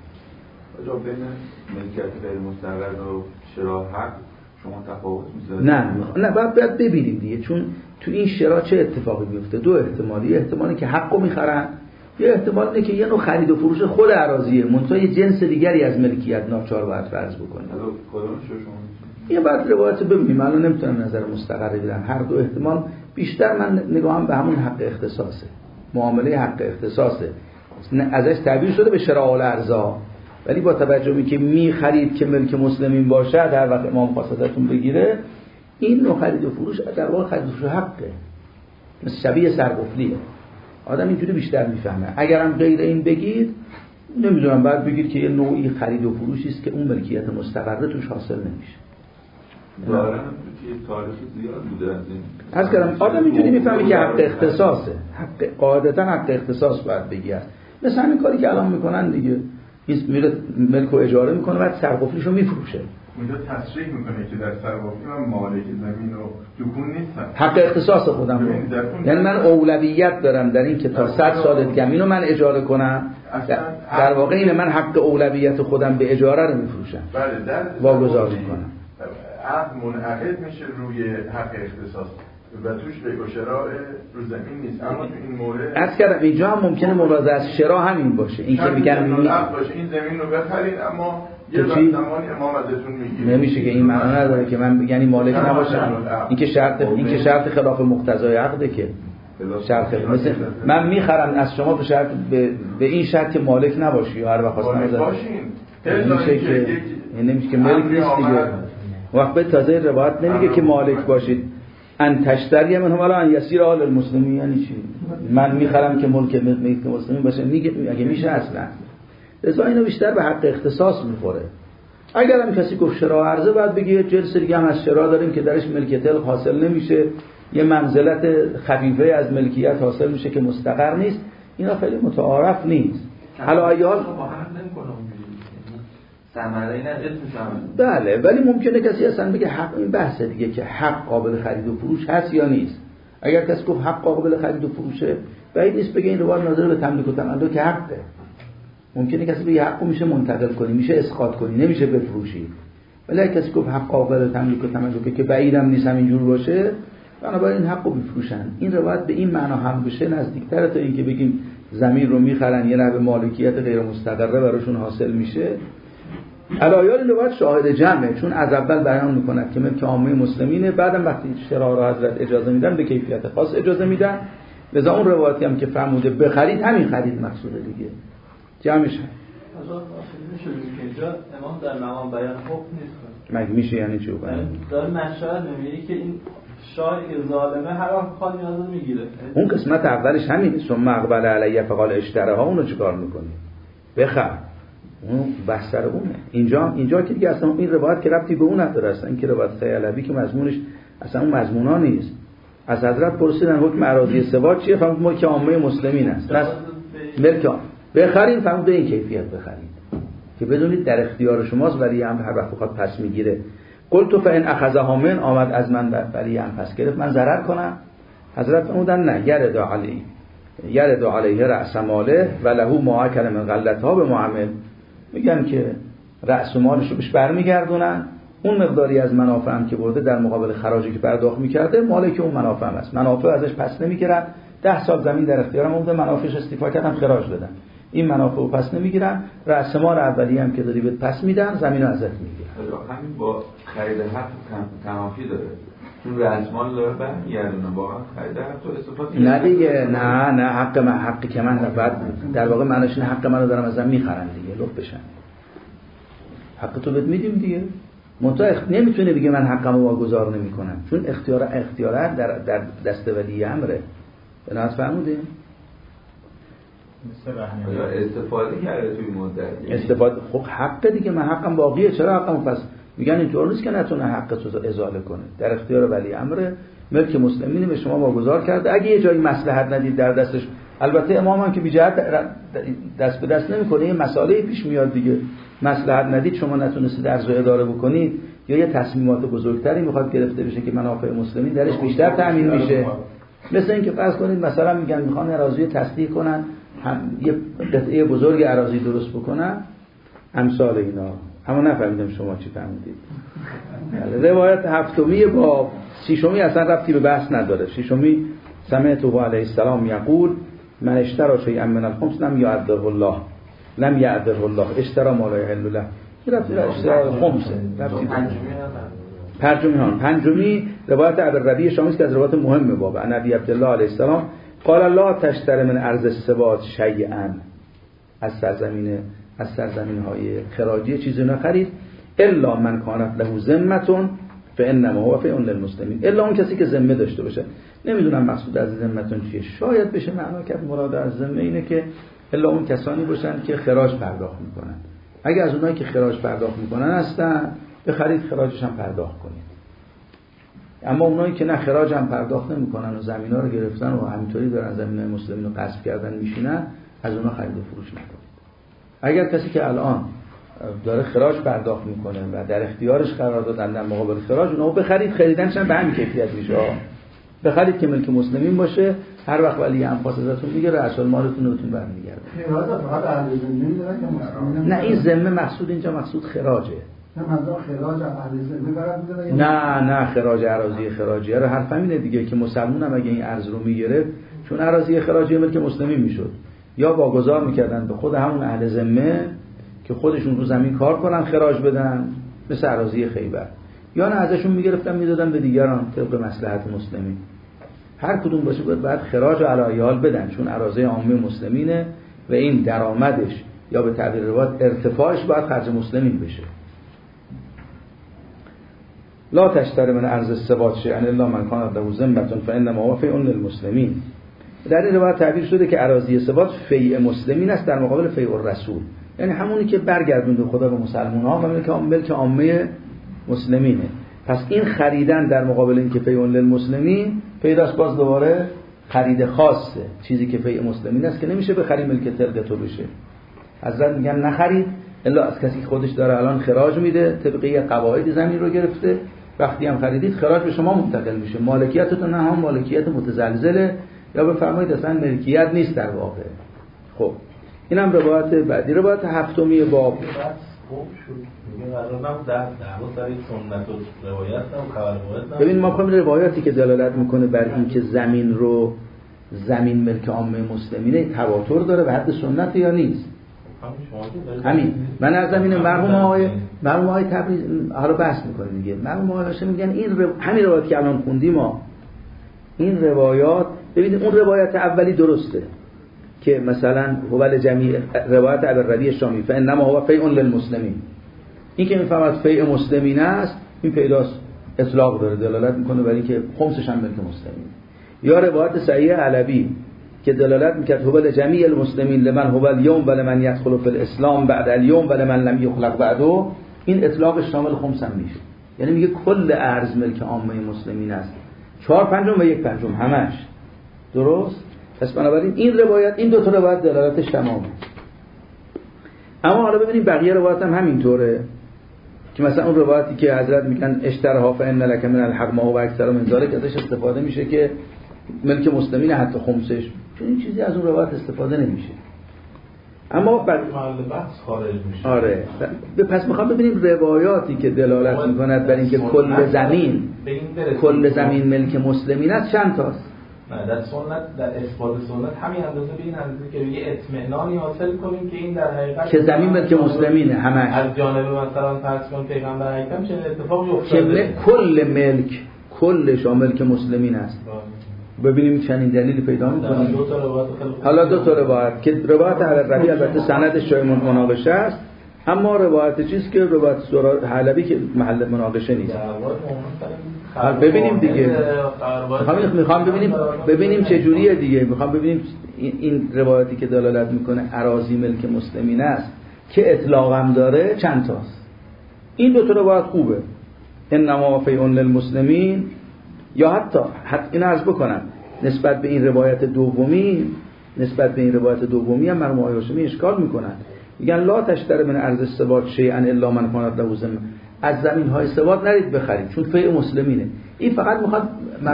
آجا بین ملکیت غیر مستقر و شراء حق شما تفاوت میذارید؟ نه نه باید, باید ببینیم دیگه، چون تو این شراء چه اتفاقی میفته؟ دو احتمالی، یه احتمالی که حقو میخرن، یه احتمال اینه که یه نوع خرید و فروش خود اراضیه، منتها یه جنس دیگری از ملکیت ناچار باید فرض بکنه. حالا کدومش شما؟ یه بعد روایت ببینیم، الان نمیتونم نظر مستقر بدم. هر دو احتمال، بیشتر من نگاهم به همون حق اختصاصه، معامله حق اختصاصه، ازش تعبیر شده به شراء الارضا، ولی با توجه به که می خرید که ملک مسلمین باشه، هر وقت امام خواستتون بگیره، این نوع خرید و فروش در واقع خرید و فروش حقه، مثل شبیه سرقفلیه. آدم اینجوری بیشتر میفهمه. اگرم غیر این بگید، نمیدونم بعد بگید که یه نوعی خرید و فروشی است که اون ملکیت مستقره توش حاصل نمیشه. دارن توی تاریخ زیاد بوده از این. از کردم آدم اینجوری میفهمه که حق اختصاصه، حق قاعدتا حق اختصاص باید بگید. مثل همین کاری که الان میکنن دیگه، میره ملک و اجاره میکنه بعد سرقفلیشو میفروشه. اونجا تصریح میکنه که در سرقفلی من مالک زمین و دکون نیستم، حق اختصاص خودم رو، یعنی من اولویت دارم در این که تا صد سال دیگه اینو من اجاره کنم، در واقع اینه من حق اولویت خودم به اجاره رو میفروشم، بله در واگذار میکنم. عقد منعقد میشه روی حق اختصاص و توش به شراء رو زمین نیست، اما تو این مورد از کردم اینجا هم ممکنه مراجعه از شراء همین باشه، این که میگن می... باشه این زمین رو بخرید اما یه زمانی امام ازتون میگیره، نمیشه که این معنی نداره که من یعنی مالک نباشم، این که شرط این که شرط خلاف مقتضای عقده، که شرط مثل من میخرم از شما به شرط به, به این شرط که مالک نباشی یا هر وقت خواستم باشین، نمیشه که این نمیشه که مالک نیست دیگه. وقت به تازه روایت نمیگه که مالک باشید، ان تشتری منهم الا ان یسیر آل المسلمین، یعنی چی؟ من میخرم که ملک ملک مسلمین باشه، میگه اگه میشه اصلا لذا اینو بیشتر به حق اختصاص میخوره. اگر هم کسی گفت شراء عرضه، بعد بگه جلسه دیگه هم از شراء داریم که درش ملکیت حاصل نمیشه، یه منزلت خفیفه از ملکیت حاصل میشه که مستقر نیست. اینا خیلی متعارف نیست. حالا ایال بله، ولی ممکنه کسی اصلا بگه حق، این بحثه دیگه که حق قابل خرید و فروش هست یا نیست. اگر کسی گفت حق قابل خرید و فروشه، بعید نیست بگه این روایت ناظر به تملیک و تملک که حقه. ممکنه کسی بگه حقو میشه منتقل کنی، میشه اسقاط کنی، نمیشه بفروشی. ولی اگه کسی گفت حق قابل تملیک و تملک که بعیدم نیست همینجور باشه، بنابراین حقو بفروشن. این روایت به این معنا هم بشه نزدیک‌تره تا اینکه بگیم زمین رو میخرن یه نوع مالکیت غیر مستقره براشون حاصل میشه. علایال روایت شاهد جمعه، چون از اول بیان میکند که ملک عامه مسلمینه، بعدم وقتی شرع را حضرت اجازه میدن به کیفیت خاص اجازه میدن. لذا اون روایتی هم که فرموده بخرید همین خرید مقصوده دیگه، جمعش هم حضرت آخری شده که اینجا امام در مقام بیان حکم نیست. مگه میشه یعنی چی بیان؟ داره مشهد نمیگه که این شاه ظالمه هر وقت بخواد نیاز میگیره. اون قسمت اولش همینه، ثم اقبل علیه فقال اشتراها، اونو چیکار میکنی؟ بخر. اون بحث سر اونه. اینجا اینجا که دیگه اصلا این روایت که ربطی به اون نداره، اصلا این که روایت ثعلبی که مضمونش اصلا اون مضمونا نیست. از حضرت پرسیدن حکم اراضی سواد چیه؟ فرمود ملک عامه مسلمین است. پس ملک بخرید، فرمود به این کیفیت بخرید که بدونید در اختیار شماست، ولی امر هر وقت بخواد پس میگیره. قلت فان اخذها من، آمد از من ولی ام پس گرفت، من ضرر کنم؟ حضرت فرمودن نه، یرد علی یرد علیه رأس ماله و له ما اکل من غلتها به معامل. میگن که رأس مالش رو بهش برمیگردونن، اون مقداری از منافع هم که برده در مقابل خراجی که پرداخت میکرده مالک اون منافع است، منافع ازش پس نمیگیرن. ده سال زمین در اختیارم بوده، منافعش استیفا کردم خراج دادن، این منافع رو پس نمیگیرن، رأس مال اولیه هم که داری بهت پس میدن، زمین رو ازت میگیرن. همین با خرید حق تنافی داره، چون رأس مال داره برمیگردونه، واقعا خرید حق تو استفاده نه دیگه، نه نه حق من، حقی که من بعد در واقع معنیش اینه حق منو دارم ازم میخرن دیگه، لطف بشن. حق تو بهت میدیم دیگه. منتها نمیتونه بگه من حقمو واگذار نمیکنم، چون اختیار اختیارات در در دست ولی امره. بنابراین فرمودیم استفاده کرده توی مدت، استفاده خب حق دیگه، من حقم باقیه، چرا حقم پس میگن اینطور نیست که نتونه حق تو ازاله کنه، در اختیار ولی امر، ملک مسلمین به شما واگذار کرده. اگه یه جایی مصلحت ندید در دستش، البته امام هم که بی جهت دست به دست نمیکنه، این مسئله پیش میاد دیگه، مصلحت ندید، شما نتونستید ارز و اداره بکنید یا یه تصمیمات بزرگتری میخواد گرفته بشه که منافع مسلمین درش بیشتر تامین میشه. مثل اینکه فرض کنید مثلا میگن میخوان اراضی تصدیق کنن، هم یه قطعه بزرگ اراضی درست بکنن، امثال اینا. اما نفهمیدم شما چی فهمیدید. روایت هفتمی با ششمی اصلا ربطی به بحث نداره. ششمی سمعته علیه السلام یقول من اشترى شیئا من الخمس لم یعده الله لم یعده الله اشترى ما لا یحل له. این ربطی به اشترا خمسه، ربطی پنجمی هان. پنجمی روایت ابوالربیع شامی است که از روایت مهمه باب عن ابی عبدالله علیه السلام قال لا تشتری من ارض السواد شیئا، از سرزمین از سرزمین های خراجی چیزی نخرید الا من کانت له ذمه فانما هو فیء للمسلمین، الا اون کسی که ذمه داشته باشه. نمیدونم مقصود از ذمتون چیه، شاید بشه معنا کرد مراد از ذمه اینه که الا اون کسانی باشن که خراج پرداخت میکنن. اگه از اونایی که خراج پرداخت میکنن هستن بخرید، خراجش هم پرداخت کنید. اما اونایی که نه خراج هم پرداخت نمیکنن و زمینا رو گرفتن و همینطوری دارن زمینای مسلمین رو غصب کردن میشینن، از اونها خرید و فروش نکنید. اگر کسی که الان داره خراج پرداخت میکنه و در اختیارش قرار دادن در مقابل خراج، اونها بخرید، خریدنش هم به همین کیفیت میشه. بخرید که ملک مسلمین باشه، هر وقت ولی انفاس ازتون میگیره اصل مالتون رو بهتون برمیگرده. خراج فقط اهل ذمه دارن که مسلمین؟ نه، این ذمه مقصود اینجا مقصود خراجه. نه منظور خراج اهل ذمه برات میذاره؟ نه نه خراج اراضی خراجیه رو حرف همینه دیگه که مسلمون هم اگه این ارز رو میگرفت، چون اراضی خراجی ملک مسلمین میشد، یا واگذار میکردن به خود همون اهل ذمه که خودشون رو زمین کار کنن خراج بدن، مثل اراضی خیبر، یا نه ازشون میگرفتن میدادن به دیگران طبق مصلحت مسلمین. هر کدوم باشه باید بعد خراج علایال بدن، چون اراضی عامه مسلمینه و این درآمدش یا به تعبیر روایت ارتفاعش باید خرج مسلمین بشه. لا تشتری من ارض السواد شیئا الا من کان له ذمه فانما هو فیء للمسلمین. در این روایت تعبیر شده که اراضی سواد فیء مسلمین است در مقابل فیء الرسول، یعنی همونی که برگردونده خدا به مسلمان ها و ملک ملک عامه مسلمینه. پس این خریدن در مقابل این که فیء للمسلمین، پیداست باز دوباره خرید خاصه، چیزی که فیء مسلمین است که نمیشه بخری ملک تلق تو بشه. حضرت میگن نخرید الا از کسی که خودش داره الان خراج میده، طبقه قواعد زمین رو گرفته وقتی هم خریدید خراج به شما منتقل میشه. مالکیتتون نه هم مالکیت متزلزله یا بفرمایید اصلا ملکیت نیست در واقع. خب اینم روایت بعدی. روایت هفتمی باب ببین ما خواهیم روایاتی که دلالت میکنه بر این که زمین رو زمین ملک عامه مسلمینه تواتر داره به حد سنت یا نیست؟ همین من از زمین مرحوم آقای مرحوم آقای تبریز حالا بحث میکنیم دیگه. مرحوم آقای هاشمی میگن این رو... همین روایت که الان خوندیم ما این روایات ببینید اون روایت اولی درسته که مثلا هوال جمیع روایت ابوالربیع شامی فانما هو فیء للمسلمین، این که میفهمد فیء مسلمین است این پیداست اطلاق داره دلالت میکنه برای اینکه خمسش هم ملک مسلمین. یا روایت صحیح علوی که دلالت میکرد هوال جمیع المسلمین لمن هو الیوم و لمن یدخل فی الاسلام بعد الیوم و لمن لم یخلق بعده، این اطلاق شامل خمس هم میشه. یعنی میگه کل ارز ملک عامه مسلمین است، چهار پنجم و یک پنجم همش. درست؟ پس بنابراین این روایت این دو تا روایت دلالتش تمامه. اما حالا ببینیم بقیه روایت هم همینطوره که مثلا اون روایتی که حضرت میگن اشترها فان لک من الحق ما هو اکثر من ذلک ازش استفاده میشه که ملک مسلمین حتی خمسش، چون این چیزی از اون روایت استفاده نمیشه. اما بعد محل بحث خارج میشه. آره پس میخوام ببینیم روایاتی که دلالت میکند بر اینکه کل زمین کل زمین ملک مسلمین است چند تاست؟ نه در سنت در اثبات سنت همین اندازه به این اندازه که یه اطمینانی حاصل کنیم که این در حقیقت که زمین ملک مسلمینه همش از جانب مثلا فرض کن پیغمبر اکرم چه اتفاقی افتاده که کل ملک کل شامل که مسلمین است. ببینیم چنین دلیلی پیدا می‌کنیم. دو تا روایت حالا دو تا روایت که روایت ابوالربیع البته سندش جای مناقشه است، اما روایت چیز که روایت حلبی که محل مناقشه نیست. ببینیم دیگه میخوام میخوام ببینیم ببینیم چه جوریه دیگه. میخوام ببینیم این روایتی که دلالت میکنه اراضی ملک مسلمین است که اطلاق هم داره چند تاست. این دو تا روایت خوبه، انما فیء للمسلمین. یا حتی حتی این عرض بکنم نسبت به این روایت دومی نسبت به این روایت دومی هم مرحوم آقای هاشمی اشکال میکنن، میگن لا تشتری من ارض السواد شیئا الا من کانت له ذمه، از زمین های سواد نرید بخرید چون فیء مسلمینه. این فقط میخواد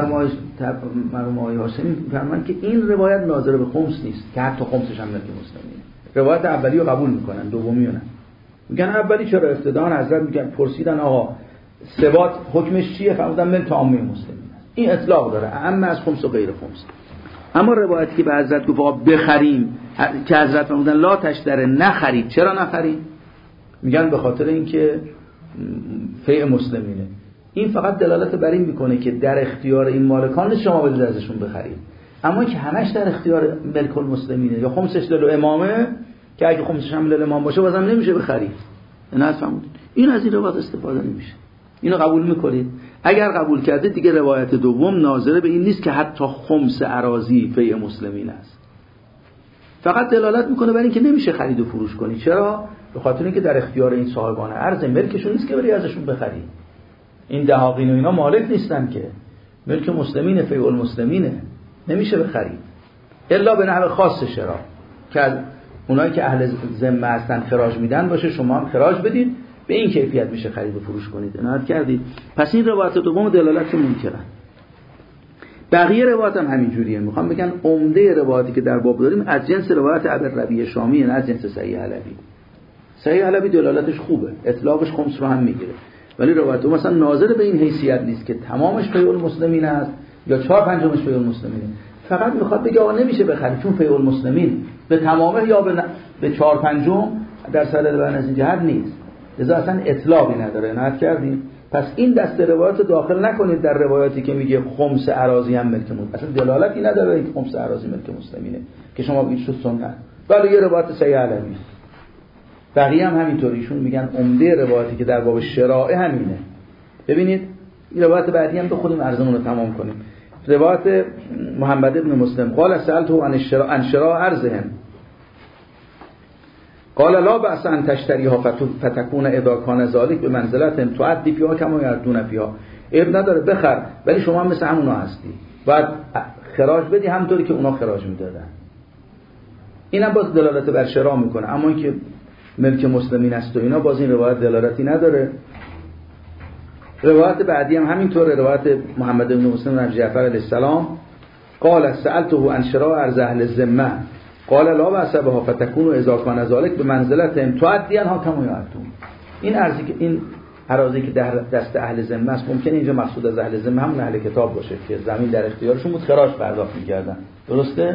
مرحوم آقای هاشمی فرمان که این روایت ناظر به خمس نیست که حتی خمسش هم ملک مسلمینه. روایت اولی رو قبول میکنن دومی رو نه. میگن اولی چرا افتدان حضرت میگن پرسیدن آقا سواد حکمش چیه؟ فرمودن ملک عامه مسلمین. این اطلاق داره اما از خمس و غیر خمس. اما روایتی که به حضرت گفت بخریم که حضرت فرمودن لا تشتری نخرید، چرا نخرید؟ میگن به خاطر اینکه فیء مسلمینه. این فقط دلالت بر این میکنه که در اختیار این مالکان نیست شما برید ازشون بخرید، اما که همش در اختیار ملک المسلمینه. یا خمسش دل امامه که اگه خمسش هم دل امام باشه بازم نمیشه بخرید. نه فهمید این از این روایت استفاده نمیشه. اینو قبول میکنید؟ اگر قبول کرده دیگه روایت دوم ناظره به این نیست که حتی خمس اراضی فیء مسلمین است، فقط دلالت میکنه بر این که نمیشه خرید و فروش کنی. چرا؟ به خاطر اینکه در اختیار این صاحبان ارز ملکشون نیست که بری ازشون بخری. این دهاقین و اینا مالک نیستن که، ملک مسلمین فیء المسلمینه، نمیشه بخرید الا به نحو خاص شرا که از اونایی که اهل ذمه هستن خراج میدن باشه، شما هم خراج بدید، به این کیفیت میشه خرید و فروش کنید. عنایت کردید؟ پس این روایت دوم دلالت منکرن. بقیه روایت هم همین جوریه. میخوام بگن عمده روایتی که در باب داریم از جنس روایت ابوالربیع شامی، نه از جنس صحیح علوی. صحیح علوی دلالتش خوبه، اطلاقش خمس رو هم میگیره، ولی روایت مثلا ناظر به این حیثیت نیست که تمامش فیء المسلمین است یا چهار پنجمش فیء المسلمینه. فقط میخواد بگه آقا نمیشه بخرید چون فیء المسلمین به تمامه یا به, ن... به چهار پنجم در صدد بیان از این جهت نیست، لذا اصلا اطلاقی نداره. عنایت کردیم؟ پس این دست روایات داخل نکنید در روایاتی که میگه خمس اراضی هم ملک مسلمین، اصلا دلالتی نداره این خمس اراضی ملک مسلمینه که شما بگید شو سنت. ولی یه روایت صحیح علوی، بقیه هم همینطوریشون میگن عمده روایتی که در باب شراء همینه. ببینید این روایت بعدی هم بخونیم ارزمون رو تمام کنیم. روایت محمد ابن مسلم قال سألته عن الشراء عن شراء ارزهم قال لا بأس ان تشتریها فتكون اذا كان ذلك بمنزلت تعدی فيها كما يعدون فيها. عیب نداره بخر، ولی شما هم مثل همونا هستی، بعد خراج بدی همونطوری که اونا خراج میدادن. اینم باز دلالت بر شراء میکنه، اما اینکه ملک مسلمین است و اینا باز این روایت دلالتی نداره. روایت بعدی هم همینطوره، روایت محمد بن مسلم بن جعفر علیه السلام قال سألته عن شراء ارض اهل الذمه قال لا بأس بها فتكون اذا كان ذلك بمنزله تؤديها كما يؤدون. این ارزی که این اراضی که در دست اهل ذمه است، ممکنه اینجا مقصود از اهل ذمه هم اهل کتاب باشه که زمین در اختیارشون بود، خراج پرداخت می‌کردن. درسته؟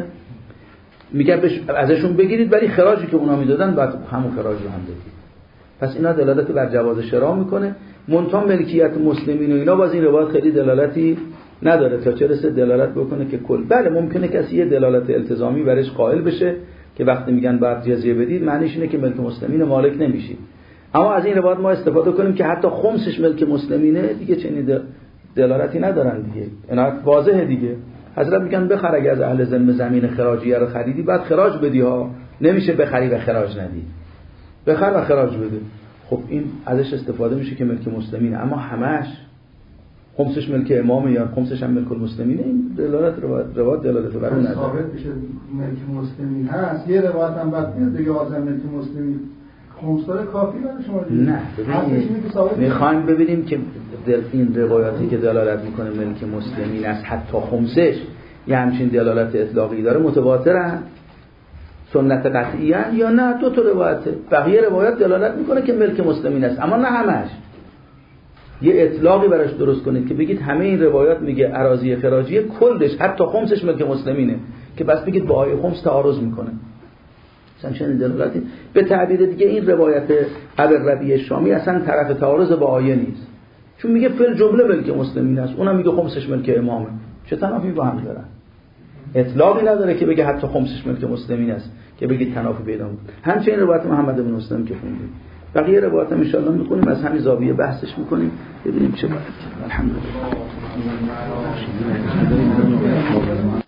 میگن ازشون بگیرید ولی خراجی که اونا میدادن بعد همون خراج رو هم بدید. پس اینا دلالت بر جواز شراء میکنه. منتها ملکیت مسلمین و اینا باز این روایت خیلی دلالتی نداره تا چه رسه دلالت بکنه که کل. بله ممکنه کسی یه دلالت التزامی برش قائل بشه که وقتی میگن بعد جزیه بدید معنیش اینه که ملک مسلمین مالک نمیشید. اما از این روایت ما استفاده کنیم که حتی خمسش ملک مسلمینه دیگه چنین دلالتی ندارن دیگه. اینا واضحه دیگه. حضرت میگن بخر اگه از اهل ذمه زمین خراجیه رو خریدی بعد خراج بدی ها، نمیشه بخری و خراج ندی. بخر و خراج بده. خب این ازش استفاده میشه که ملک مسلمینه، اما همش خمسش ملک امامه یا خمسش هم ملک المسلمینه، این دلالت روایت دلالت بر اون نداره. ثابت میشه ملک مسلمین هست. یه روایت هم بعد میاد دیگه آزم ملک مسلمین خمسدار کافی برای شما دیگه. نه ببینید میخوایم ببینیم که این روایاتی که دلالت میکنه ملک مسلمین است حتی خمسش یه همچین دلالت اطلاقی داره متواترن سنت قطعیان یا نه دو تا روایته. بقیه روایات دلالت میکنه که ملک مسلمین است اما نه همش. یه اطلاقی براش درست کنید که بگید همه این روایات میگه اراضی خراجی کلش حتی خمسش ملک مسلمینه که بس بگید با آیه خمس تعارض میکنه. مثلا چنین دلالاتی به تعبیر دیگه این روایت ابو ربیع شامی اصلا طرف تعارض با آیه نیست، چون میگه فل جمله ملک مسلمین است، اونم میگه خمسش ملک امامه. چه تنافی با هم دارن؟ اطلاقی نداره که بگه حتی خمسش ملک مسلمین است که بگید تنافی پیدا کنه. همچنین روایت محمد بن مسلم که خوندیم، بقیه روایات هم ان شاء الله میخونیم، از همین زاویه بحثش میکنیم ببینیم چه باید کرد. الحمدلله.